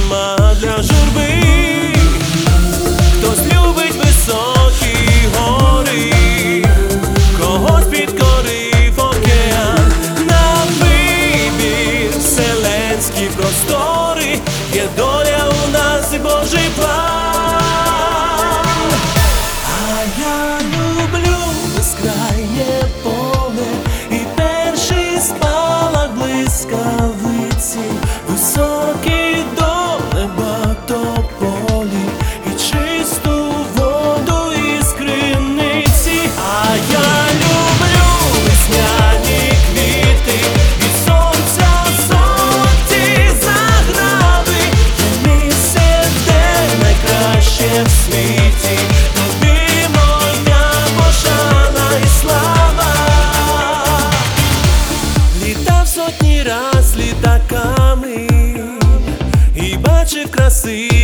нема для журби. Хтось любить високі гори, когось підкорив океан. На вибір вселенські простори, є доля у нас і Божий план. А я люблю безкрайнє поле і перший спалах блискавиці, високий до неба тополі і чисту воду із криниці. А я люблю весняні квіти і сонця золоті заграви. Є місце, де найкраще в світі. Тобі моя пошана і слава. Літав сотні раз літаками і бачив краси